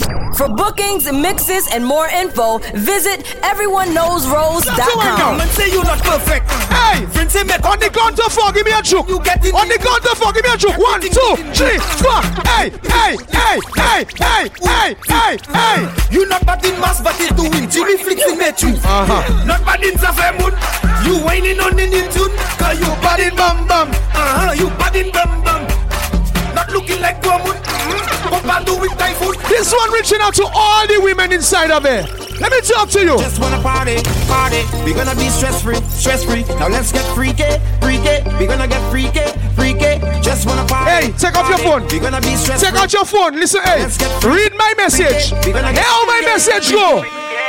For bookings, mixes, and more info, visit everyoneknowsrose.com. And say you're not perfect. Hey, on the count of 4, give me a choke. On the count of 4, give me a choke. 1, 2, 3, 4. Hey. You not bad in mass, but it's doing Jimmy Flicks in met you. Not bad in Zafemun. You whining on the new tune. Cause you bad in bam bam. You bad in bam bam. Not looking like Guamun. Papa do with typhoon. This one reaching out to all the women inside of it. Let me talk to you. Just wanna party. We're gonna be stress-free. Now let's get freaky. We're gonna get freaky. Just wanna party. Hey, take off your phone. We're gonna be stress-free. Take out your phone. Listen, hey. Read my message. How my message go?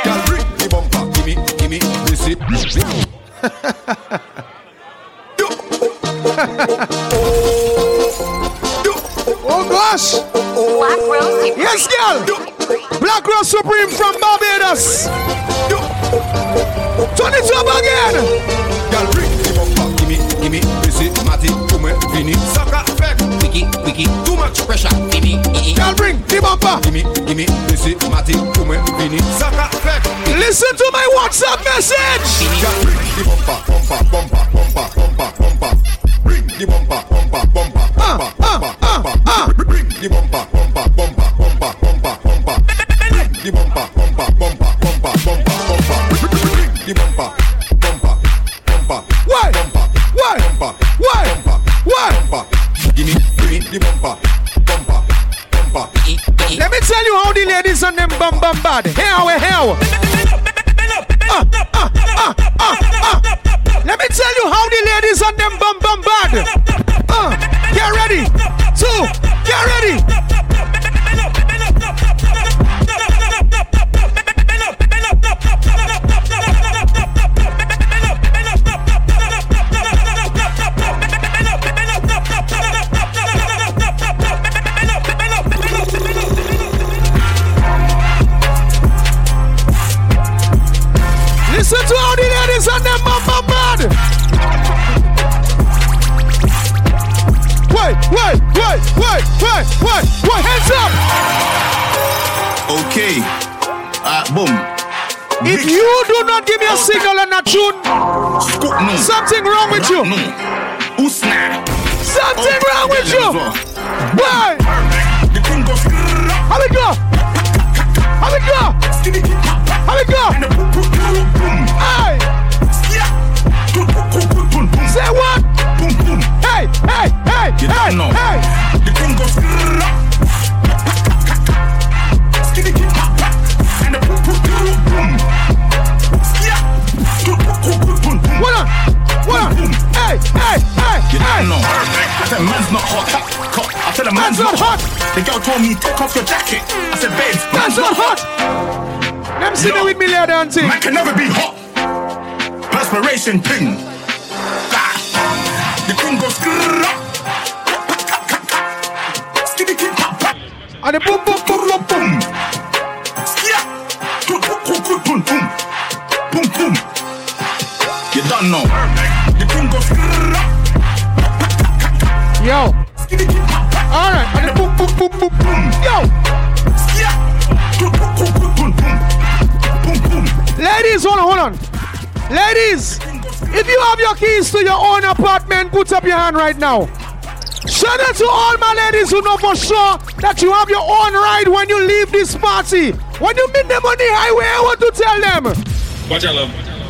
Oh gosh. Black Rose. Yes, girl. Black Rose Supreme from Barbados. Turn it up again. Girl, bring the bumper. Gimme, visit, Matty, Kume, Vini, Saka, Fek, Wiki, too much pressure, Vini. Girl, bring the bumper. Gimme, visit, Matty, Kume, Vini, Saka, Fek. Listen to my WhatsApp message. Girl, bring the bumper. Bring the bumper. Bring the bumper. The bumper. Why? Gimme the bumper. Let me tell you how the ladies on them bum bad. How. Let me tell you how the ladies on them bum bad. Get ready. 2, get ready. Listen to how the ladies on them bum bad. Wait, hands up. Okay. Boom. If you do not give me a signal and a tune, something wrong with you. Something wrong with you. Why? How we go? Hey. Say what? Hey. The thing goes. What on? Hey. You don't know. I said man's not hot. I said a man's not hot. The girl told me take off your jacket. I said babes, man's not hot. Them sitting with me later and thing. Man can never be hot. Perspiration thing. The thing goes. And the boom. Boom. You don't know. The thing goes. Yo. Alright. And the boom. Yo. Ladies, hold on. Ladies, if you have your keys to your own apartment, put up your hand right now. Shout out to all my ladies who know for sure that you have your own ride when you leave this party. When you meet them on the highway, I want to tell them. Watch out, love.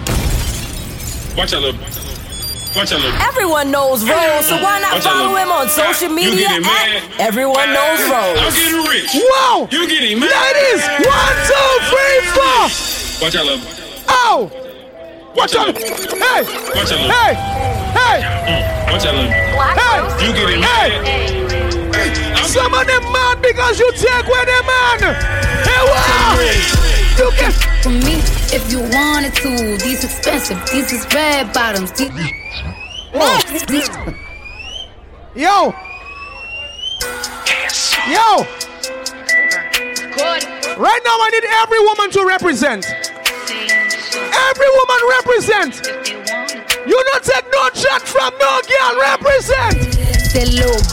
Everyone knows Rose, so why not follow him on social media at Everyone Knows Rose. I'm getting rich. Wow! You getting mad. Ladies, 1, 2, 3, 4. Watch out, love. Oh! Watch out! Hey! Watch out, love. Hey! Watch out, love. Hey! You getting mad. Some of them mad because you take where they man. Hey, wow! You can. For me, if you wanted to, these expensive, these is red bottoms. Yo! Right now I need every woman to represent. Every woman represent. You don't take no shot from no girl. Represent. Say low,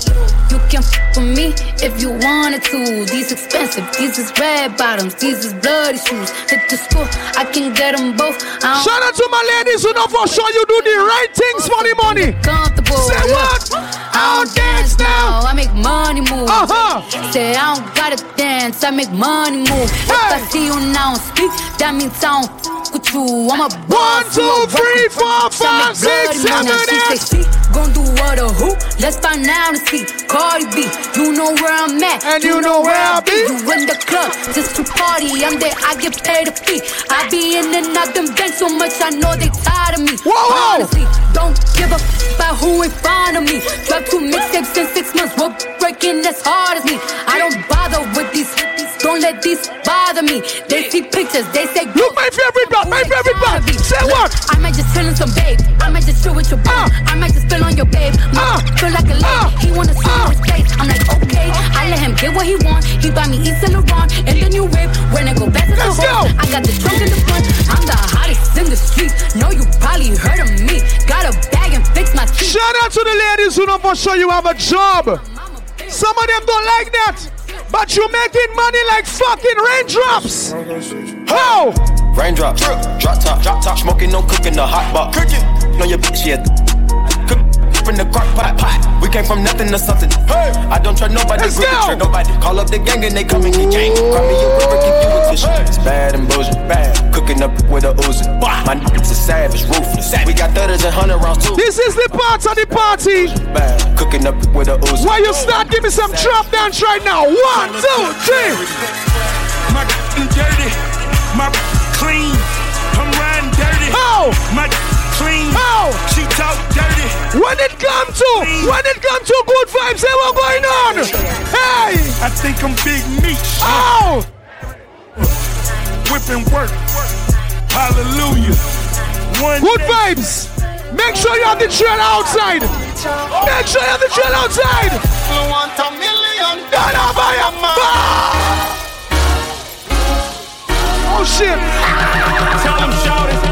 You can f with me if you wanted to. These expensive, these is red bottoms, these is bloody shoes. Hit the school, I can get them both. Shout out to my ladies who know for sure you do the right things for the money. Comfortable. Say what? I don't dance now, I make money move. Say I don't gotta dance, I make money move. If I see you now speak, that means I don't f with you. I'm a 1, 2, 3, 4, 5, 6, 7, 8. Gon' do what or who? Let's find out and see. Cardi B, you know where I'm at, and you know where I be. You in the club just to party. I'm there, I get paid a fee. I be in and out them banks so much, I know they tired of me. Whoa. Honestly, don't give a f about who in front of me. Drop 2 mixtapes in 6 months. We're breaking as hard as me. I don't bother with these. Don't let these bother me. They see pictures, they say look, my favorite part, my favorite part. Say what? I might just chill in some babe. I might just chill with your bro. I might just spill on your babe. Feel like a lady. He wanna see his face. I'm like, okay. I let him get what he want. He buy me East and Laurent and the new whip. When I go back to the home, I got the trunk in the front. I'm the hottest in the street. Know you probably heard of me. Got a bag and fix my teeth. Shout out to the ladies who know for sure you have a job. Some of them don't like that, but you making money like fucking raindrops. How? Raindrops, drop top, smoking, no cooking, the hot pot. Cooking, know your bitch, yeah. Cook in the crock pot. We came from nothing to something. Hey, I don't trust nobody. Let's go. Nobody call up the gang and they come and get gang. Cry me a river, keep you a tissue. It's bad and bullshit, bad. Cooking up with a Uzi. My niggas are savage, ruthless. We got 30s and 100 rounds too. This is the part of the party. Bad, cooking up with a Uzi. Why you start? Give me some drop dance right now. 1, 2, 3. My dirty, my clean. I'm riding dirty. How? My clean. How? She talk dirty. When it come to good vibes, say what's going on? Hey! I think I'm big meat. Oh! Whipping work. Hallelujah. Good vibes. Make sure you have the trail outside. Make sure you have the trail outside. You want $1 million buy a man. Oh shit. Tell them shout it.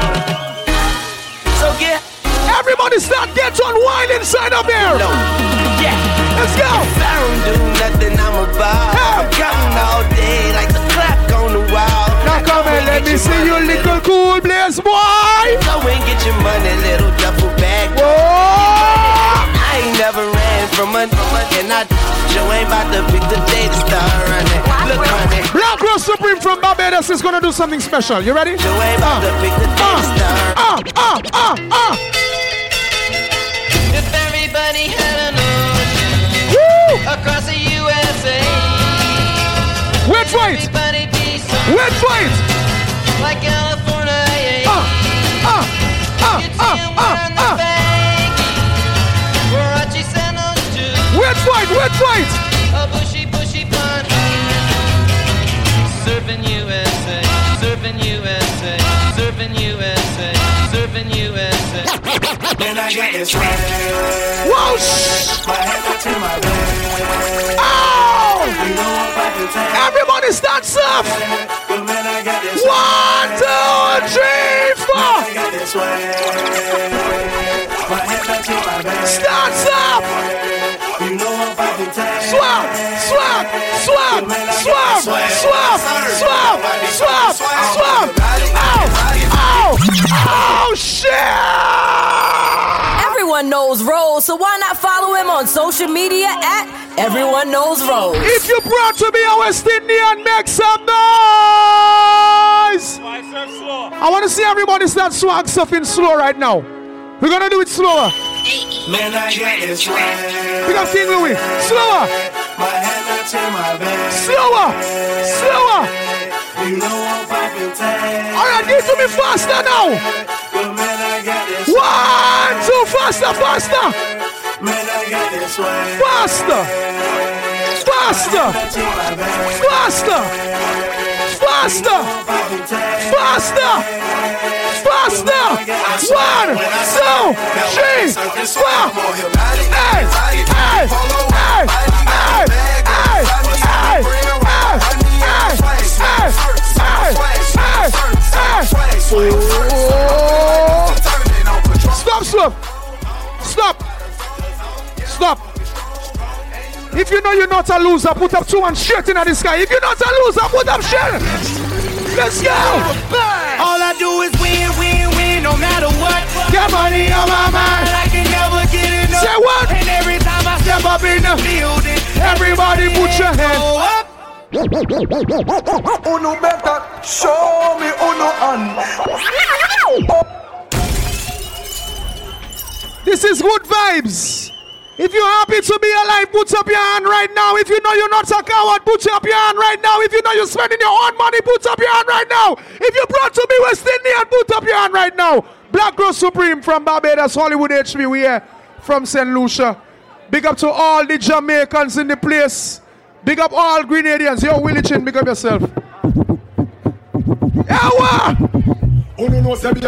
So yeah. Everybody start get on wine inside of here. No. Yeah. Let's go. If I don't do nothing, I'm about. I'm counting all day like the clock on the wall. Now come and let me see you little cool blaze boy. Go and get your money, little duffel bag. Whoa. I ain't never ran from a and I Joe ain't about to pick the day to start running. Look, honey. Black Rose Supreme from Barbados is gonna do something special. You ready? Joe ain't about to pick the day to start. If everybody had an ocean across the USA, wait. everybody be so Wait. like California. You'd see 'em wearing the bank, Warachi sandals too. Wait. A bushy pun. Surfing USA, surfing USA, surfing USA, surfing USA. Then I got this right. Whoa! My head to my bed. Oh! You know I'm about to take. Everybody start surf. But man, I got this 1, 2, 3, 4. I got this way. My head to my bed. Start surf. You know I'm about to take. Swap. Oh shit! Everyone knows Rose, so why not follow him on social media at Everyone Knows Rose? If you're proud to be a West Indian, make some noise! I want to see everybody start swag surfing slow right now. We're gonna do it slower. Man, I got this right. Pick up King Louis. Slower. My head to my bed. Slower. You know I'm about to take. All right, give it to me faster now. But man, I got this 1, 2, faster. Man, I got this way. Faster. Faster. 1, 2, 3, 4. Stop. If you know you're not a loser, put up 2 and straight in the sky. If you're not a loser, put up shit. Let's go. All I do is win, win, win, no matter what. Get money on my mind. I can never get enough. Say what? And every time I step up in the building, everybody put your hand up. Uno better show me uno on. This is good vibes. If you're happy to be alive, put up your hand right now. If you know you're not a coward, put up your hand right now. If you know you're spending your own money, put up your hand right now. If you're proud to be West Indian, put up your hand right now. Black Girl Supreme from Barbados, Hollywood HB, we here from St. Lucia. Big up to all the Jamaicans in the place. Big up all Grenadians. Yo, Willie Chin, big up yourself. Yawa! Yo! Catch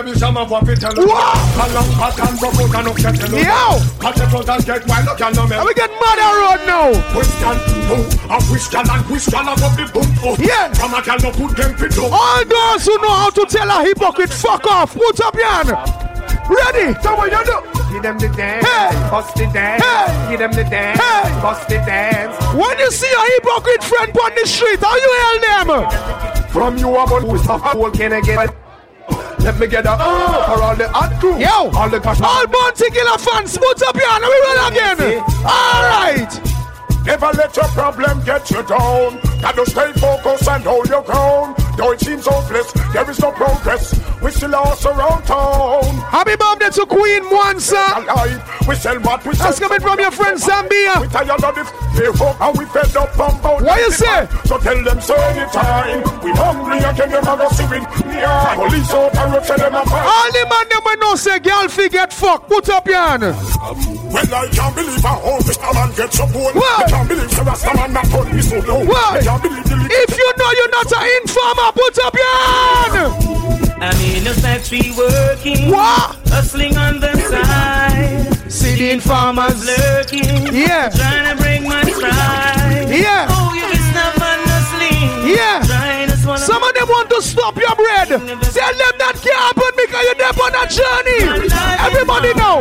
it out and get wild, look at no man. We get mad on road now. Question, no. A question and question about the boom. Yeah. From a girl no put them fit up. All those who know how to tell a hypocrite, fuck off. Put up your hand. Ready? So what you do? Give them the dance, hey. Bust the dance, hey. Give them the dance, hey. Bust the dance. When you see a hypocrite friend on the street, how you hail them? From you about who's a whole can I get it? Let me get a for all the hot crew. Yo, all the all Bounty Killer fans, put up your hand and we will again. Alright. Never let your problem get you down. Gotta stay focused and hold your ground. Though it seems hopeless, there is no progress. We still lost around town. Happy birthday to Queen Mwansa. We sell what we sell. That's coming from your friend Zambia. We tired of this hope and we fed up from both. What you say? So tell them so anytime. We hungry again, them have a sewing. Yeah, police out and road tell them a fight. All the man them will know say girl fi get fucked. Put up your hand. Well, I can't believe a whole Mr. Man gets up one. I can't believe the Rasta man not put me so low. I can't believe the if you know you're not an informer, put up your hand. I'm in a factory working, what? hustling on the side. See the informers lurking, yeah, trying to break my stride. Yeah, oh, you just not hustling. Yeah, some of them want to stop your bread. Tell them that can't happen because you're there on a journey. Everybody know.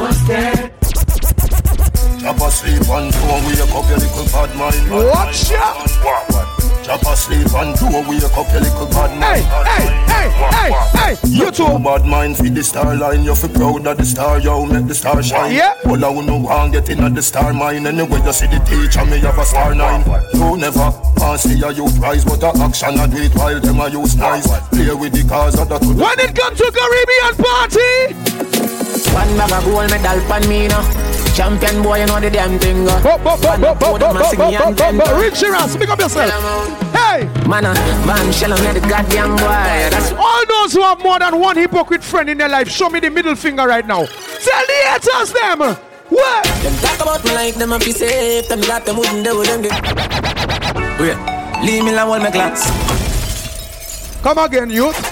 Drop asleep and go wake up your little bad mind. Watch out! Drop asleep and go wake up your little bad mind. Hey! You too. Bad mind feed the star line. You feel proud of the star, yo, make the star shine. Yeah. All I wanna want get in at the star mine. Anyway, you see the teacher, me have a star 9. You never want see a youth prize, but the action I do it while them a use nice. Play with the cars of the two. When it comes to Caribbean party, one bag of gold medal pan me now. Champion boy, you know the damn thing. Richie Ross, pick up yourself. Hey! Man, shell on the goddamn boy. That's all those who have more than one hypocrite friend in their life, show me the middle finger right now. Tell the haters them. What? Them talk about me like them a be safe. Them got them wouldn't do them. Wait, leave me alone, my glass. Come again, youth.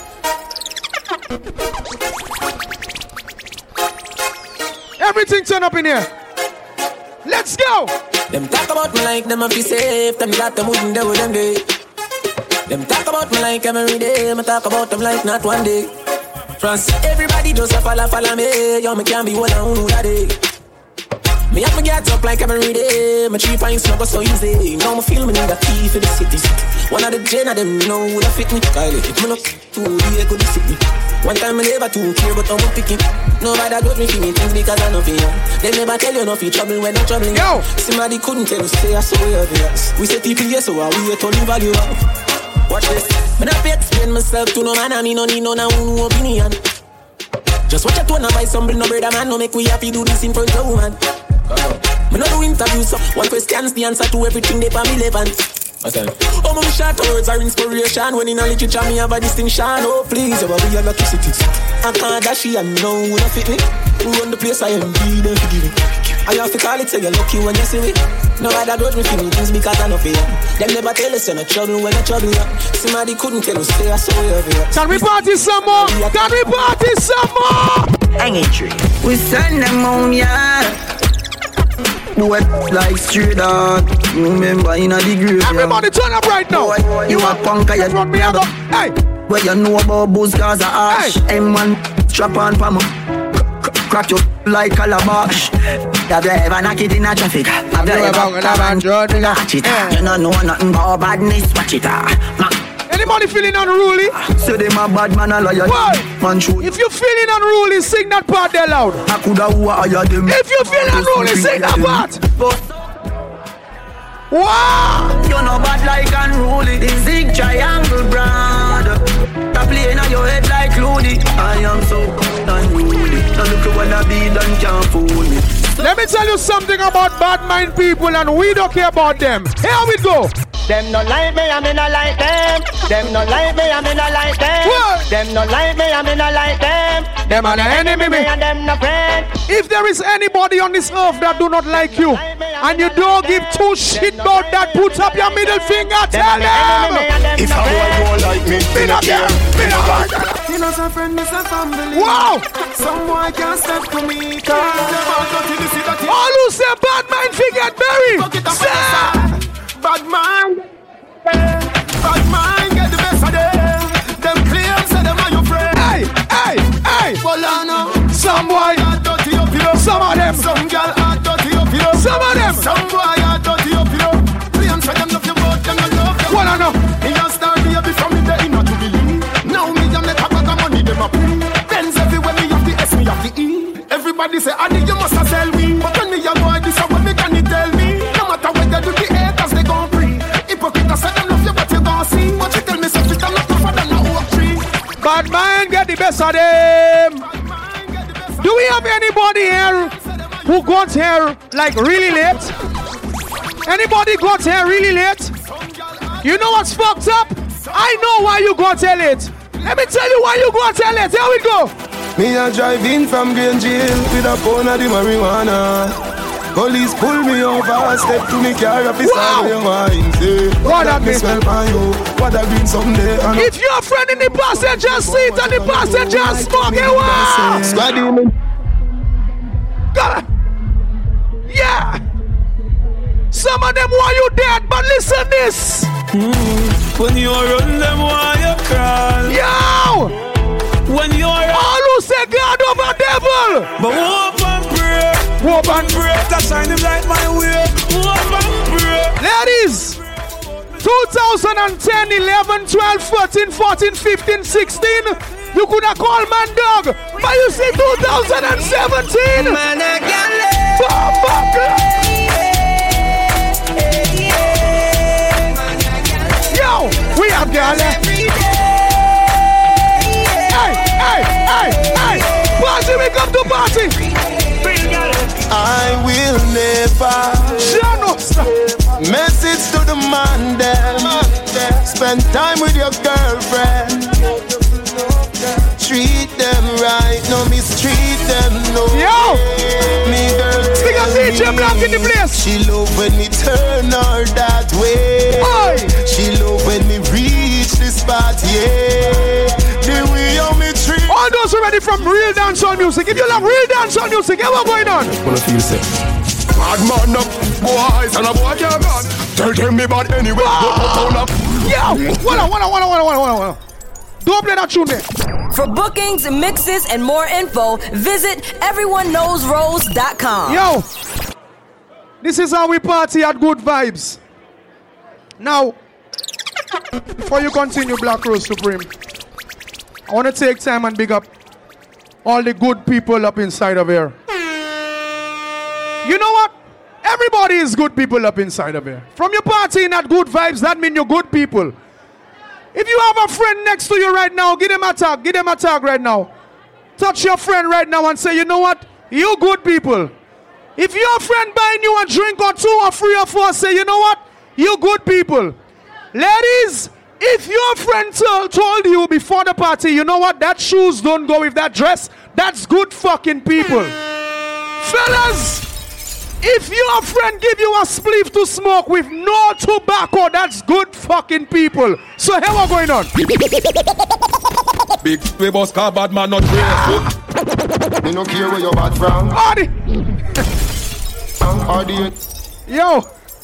Everything turn up in here. Let's go. Them talk about me like them a be safe. Them got them wouldn't do them day. Them talk about me like every day. Me talk about them like not one day. France, everybody just a follow me. Yo, me can't be one on that day. Me have me get up like every day. My 3 pints never so easy. Now me feel me need a key for the city. One of the gen of them know who that fit me. Kylie, if me look too big, could sit me. One time I never too care, but I'm picking. Nobody got me feeling things because I know fear. They never tell you nothing trouble when I'm troubling. Yo! Somebody couldn't tell us, say I saw you there. We say people yes, so I we to live value. Watch this. When I explain myself to no man, I mean no need no opinion. Just watch a tone and buy something, no brother man, no make we happy do this in front of woman. Me no do interviews, so one question's the answer to everything they for me relevant. Oh, my short words are inspiration. When in a literature, me have a distinction. Oh, please, you be electricity. I can't dash it and know who not fit me. Who run the place, I am be them forgive me. I have to call it, say you're lucky when you see me. Nobody got me feeling things because I know fear. Them never tell us you're not trouble when you're trouble. Somebody couldn't tell us, stay, I saw you over here. Can we party some more? Can we party some more? Hanging tree. We send them home, yeah. Wet like straight dog. You remember in a degree. Everybody turn up right now. You a punk, you run me out. Hey. Where you know about booze cause of ash. Hey. M1 strap on for me. crack you like calabash. Have you ever knock it in a traffic? Have you ever come watch it? You don't know nothing about badness, watch it. Anybody feeling unruly? Say them a bad man a liar. Man shoot. If you feeling unruly, sing that part there loud. I coulda hire them. If you feel unruly, sing that part. Wow! You're no bad like unruly. The zig triangle brand. I play in your head like Looney. I am so unruly. Now look at what I be done can't fool me. Let me tell you something about bad mind people, and we don't care about them. Here we go. Them no like me, I me no like them. Them no like me, I me no like them. What? Them no like me, I me no like them. Them are the enemy, me and them no friend. If there is anybody on this earth that do not like you, and you don't give two shit about that, put up your middle finger, tell them. If I don't like me, me not care, me not like that. You know some friend, miss a family. Wow! Some boy can't step to me. All who say bad mind forget buried. Bad mind, get the best of them. Them claims say them are your friend. Hey. Well, I know some boy are dirty up, you know. Some of them. Some girl are dirty up, you know. Some of them. Some boy are dirty up, you know. Claims say them love you, but them not love you. Well, I know. Me just start baby from me there, not to believe. Now me and make a bag of money, them a pay. Benz everywhere, me have the S, me have the E. Everybody say, Adi, you must sell me. But when me a boy, this is what me can you tell me. No matter what they do, the haters they gon' free. Hypocrite say them love you, but you gon' see. But you tell me something, I'm not tougher than a oak tree. Bad mind get the best of them. Do we have anybody here who got here like really late? Anybody got here really late? You know what's fucked up? I know why you got here late. Let me tell you why you got here late. Here we go. Me a drive in from Green Jail with a pound of the marijuana. Police pull me over, step to me car, officer, wine, say, what that me smell for you? What that green someday? If you're a friend in the passenger seat and the passenger smoking, wow! Squaddy, yeah! Some of them want you dead, but listen this. When you run them, why you crawl? Yo! When you're all who say God over devil, but hope and pray, hope and pray, that shine him like my way. Hope and pray. Ladies, 2010, 11, 12, 13, 14, 15, 16, you could have called man dog, but you see 2017. Man, I Yo, we have girl every day. Hey, party, we come to party. I will never message to the man them. Spend time with your girlfriend. Treat them right, no mistreat them, no. Yo! Me girl, big up DJ Black in the place. She love when me turn her that way. Oi. She love when me reach the spot, yeah. The way how me treat. All those who are ready from real dancehall music. If you love real dancehall music, what's going on? Wanna feel sick? Bad man up, boys, and a boy can't run. Tell me about anyway. Yo, hold on. Don't play that tune there. For bookings, mixes, and more info, visit everyoneknowsrose.com. Yo, this is how we party at Good Vibes. Now, before you continue, Black Rose Supreme, I want to take time and big up all the good people up inside of here. You know what? Everybody is good people up inside of here. From your partying at Good Vibes, that means you're good people. If you have a friend next to you right now, give them a tag. Give them a tag right now. Touch your friend right now and say, you know what? You good people. If your friend buying you a drink or 2 or 3 or 4, say, you know what? You good people. Ladies, if your friend told you before the party, you know what? That shoes don't go with that dress. That's good fucking people. Fellas, if your friend give you a spliff to smoke with no tobacco, that's good fucking people. So here what going on? Big we boss car bad man not grateful. Me no care where you bad from. Hardy. Yo.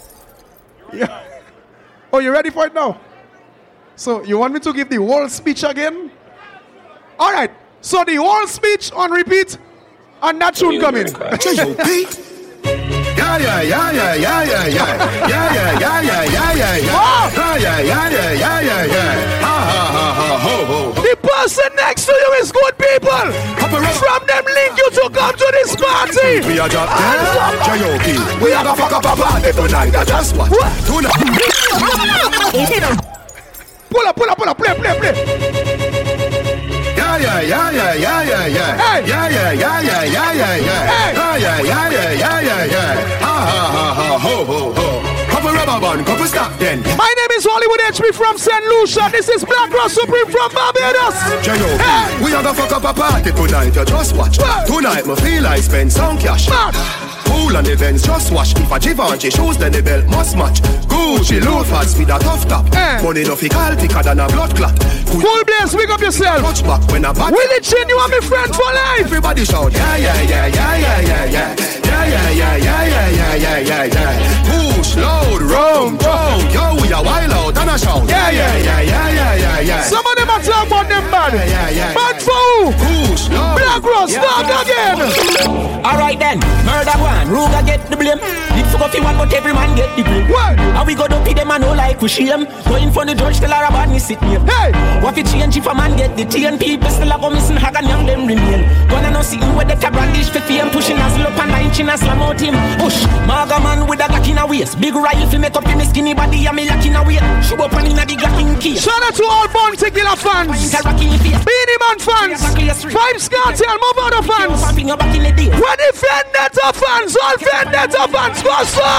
Oh, you ready for it now? So you want me to give the whole speech again? Alright. So the whole speech on repeat. And that tune coming. J.O.P. Yeah, yeah, yeah, yeah, yeah, yeah, yeah. Yeah, yeah, yeah, yeah, yeah, yeah, yeah. Yeah, yeah, yeah, yeah, yeah, yeah, yeah. Ha, ha, ha, ha, ho, ho. The person next to you is good people. From them link you to come to this party. We are just J.O.P. We are gonna fuck up a party tonight. Just what? Tonight. Pull up, play. Yeah, yeah, yeah, yeah, yeah, yeah, yeah. Hey. Yeah, yeah, yeah, yeah, yeah, yeah, yeah. Hey. Yeah, yeah, yeah, yeah, yeah, yeah, yeah. Ha, ha, ha, ha, ho, ho, ho. Couple rubber band, couple stop then. My name is Hollywood HB from St. Lucia. This is Black Ross Supreme from Barbados. J.O.P. Hey. We are gonna fuck up a party tonight. You just watch. Tonight, me feel I spend some cash. Pool and events, just watch. If a Givenchy shoes, then the belt must match. Gucci loafers with a tough top. Money no fi call thicker than a blood clot. Full blaze, wake up yourself. Touch back when a bat. Willie Chin, you are my friend for life. Everybody shout, yeah, yeah, yeah, yeah, yeah, yeah, yeah. Yeah, yeah, yeah, yeah, yeah, yeah, yeah, yeah, yeah. Push, load, roam, drone. Yo, we are wild out and a shout. Yeah, yeah, yeah, yeah, yeah, yeah, yeah. Some of them are talking about them bad. Bad for who? Push, load. Black Ross, start again. Alright then, murder one, Ruga get the blame. It fuck off you one, but every man get the blame. What? How we go to pay them and no like we shame. Going for the judge, tell her about me sit name. Hey! What if change if a man get the tea and people still a go missing hag and young them remain. Gonna no sitting with the brandish for fame, pushing as low and nine chin and slam out him. Push, maga man with a glock in a waist. Big rifle make up in the skinny body and me lock in a weight. Shoot up and in a the glock in key. Shout out to all Bounty Killer fans. Beanie Man fans. Vibes Cartel, Movado fans. When the Vendetta fans, all Vendetta fans, go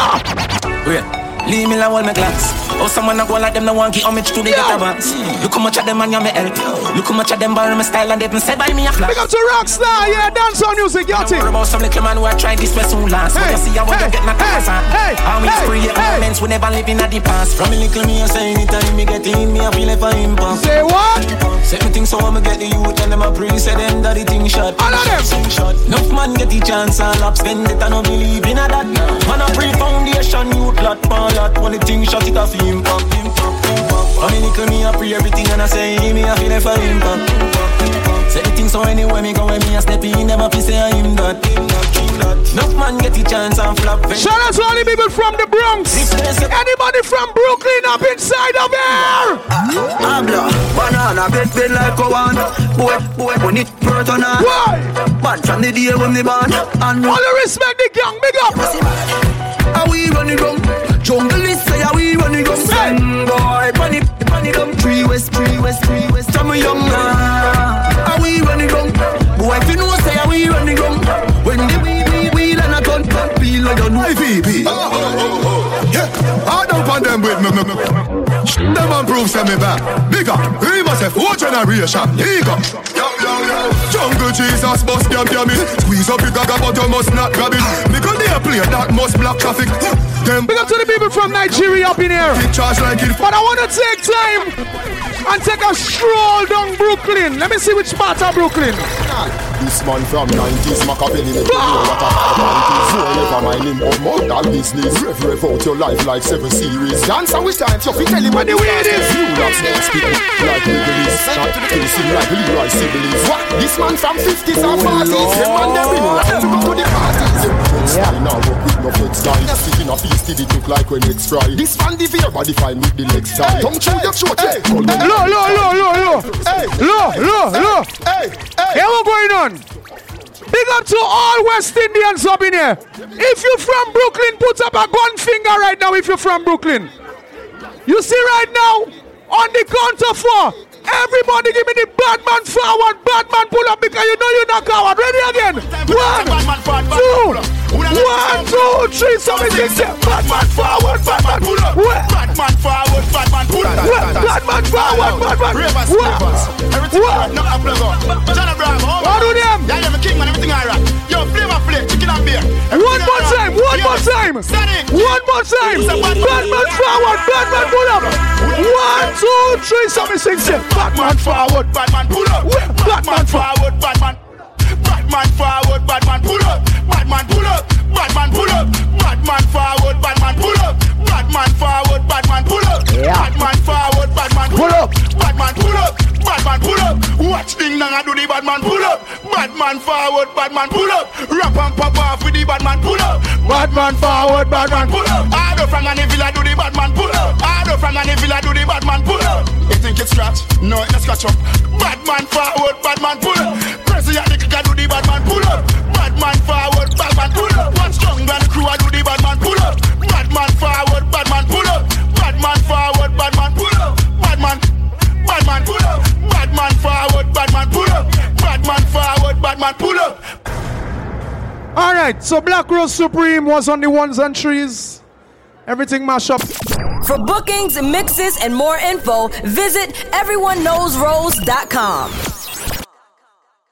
so. Wait. Leave me alone, my glass. Oh, someone a go like them, no one give homage to the get advance. Look how much of them and you me help. Look how much of them borrow my style and they didn't say buy me a flash. Big up to Rockstar, yeah, dance on music, got it. About some little man who are trying this way soon last. When you see how you get my class on. How we create moments we never live in at the past. From a little me, I say anytime me get in, me I feel like for impact. Say what? Say me think so I'ma get the youth and them a pre, say them that the thing shot. All of them. Enough man get the chance and lap spend it and no believe in a that. Man a pre-foundation, youth lot, pan lot. When the thing shot it off impact. I mean, it me, I pre everything and I say, me, I feel like for impact. Say the thing so anywhere me go, when me a step in, never feel say I'm that. Enough man get the chance and flop. Shout out to all the people from the Bronx. Anybody from Brooklyn up inside of here? Habla, banana, bed like a one. Boy, when it hurt on her. Why? Man, from the day when me born. All the respect the gang, big up. How we running down? Jungle is say how we running down. Boy, panic down. Three west. I'm a young man. How we running down? Boy, if you know say how we running down. When the wheel and a gun feel like a new VP. Yeah, I don't want them with me. Them man prove say me back. Bigger, we must have 4 generation. Bigger. Jungle Jesus must damn it. Squeeze up the gaga but you must not grab it. Because they play that must block traffic. Big up to the people from Nigeria up in here. But I want to take time and take a stroll down Brooklyn. Let me see which part of Brooklyn. This man from 90s Machiavelli make you know what a forever mind him on mortal business. Rev out your life like 7 series. Dance and with time, you fit tell him what the way it is. You love snake spitting like Nicholas. Not facing like Leroy Sibbles. What? This man from 50s and 40s. Them man them in want to go to the parties. Yeah. Now work with no flex style. Sitting a feast did it look like when it's fry. This fan the fear body fine with the leg style. Don't chew your throat. Low. Here we going on. Big up to all West Indians up in here. If you're from Brooklyn, put up a gun finger right now if you're from Brooklyn. You see right now, on the count of 4, everybody give me the bad man forward, bad man pull up because you know you're not coward. Ready again? 1, 2. 1, 2, 3, so we take them. Bad man forward, bad man pull up. Bad man forward, bad man pull up. Bad man forward, bad man. What do them? Yeah, you're the king man, everything I rock. Yo, flavor plate, chicken and beer. One more time. Bad man forward, bad man pull up. 1, 2, 3, so we sing them. Bad man forward, bad man pull up. Bad man forward, bad man. Bad man forward, bad man pull up. Bad man pull up, bad man pull up. Bad man forward, bad man pull up. Bad man forward, bad man pull up. Bad man forward, bad man pull up. Bad man pull up, bad man pull up. Watch thing now I do the bad man pull up. Bad man forward, bad man pull up. Rap and pop off with the bad man pull up. Bad man forward, bad man pull up. Hardo from Nanny Villa do the bad man pull up. Hardo from Nanny Villa do the bad man pull up. You think it's scratch? No, it's scratch up. Bad man forward, bad man pull up. Pressy and the kicker do the bad man pull up. Bad man forward, bad man pull up. Watch Strong and the crew do the bad man pull up. Bad man forward, bad man pull up. Bad man forward, bad man pull up. Bad man pull up. Bad man forward, bad man pull up. Bad man forward, bad man pull up. Alright, so Black Rose Supreme was on the ones and threes. Everything mash up. For bookings, mixes, and more info, visit everyoneknowsrose.com.